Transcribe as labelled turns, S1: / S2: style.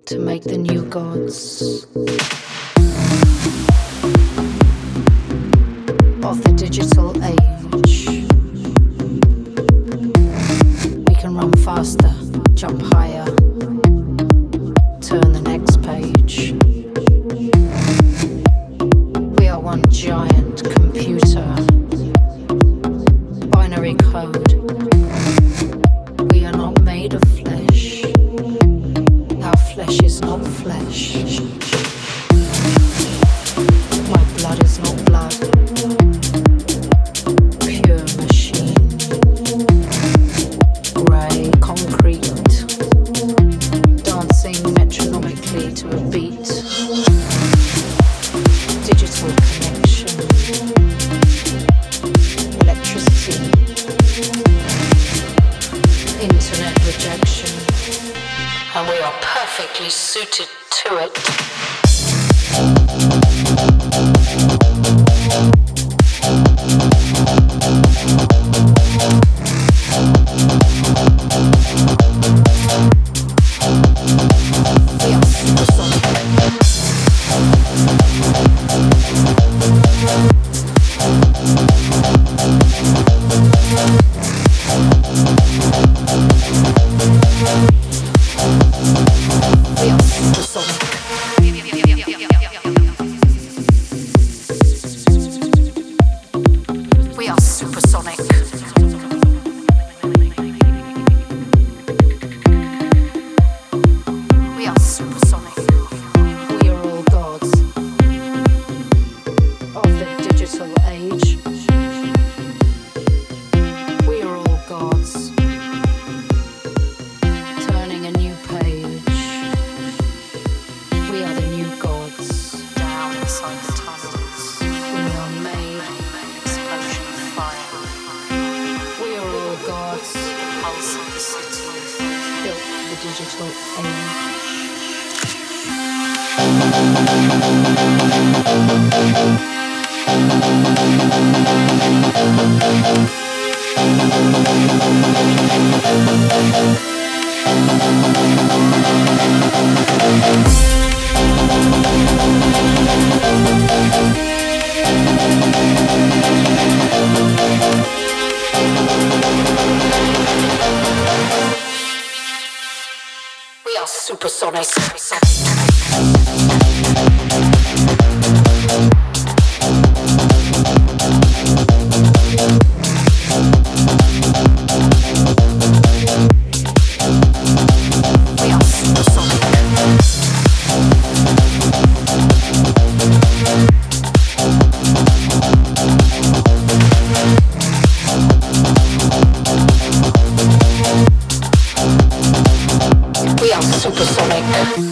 S1: to make the new gods of the digital age. We can run faster, jump higher, turn the next page. We are one giant computer, binary code. We are not made of flesh. Our flesh is not flesh. My blood is not blood. Pure machine. Grey concrete. Dancing metronomically to a beat. Digital connection. Electricity. Internet rejection. And we are perfectly suited to it. We are supersonic. We are supersonic. We are supersonic. We are supersonic. We are all gods of the digital age. We are all gods, turning a new page. We are the new gods, down inside the tunnels. We are made an explosion of fire. We are all gods, the pulse of the city, built for the digital age. We are supersonic. We are supersonic. We are supersonic.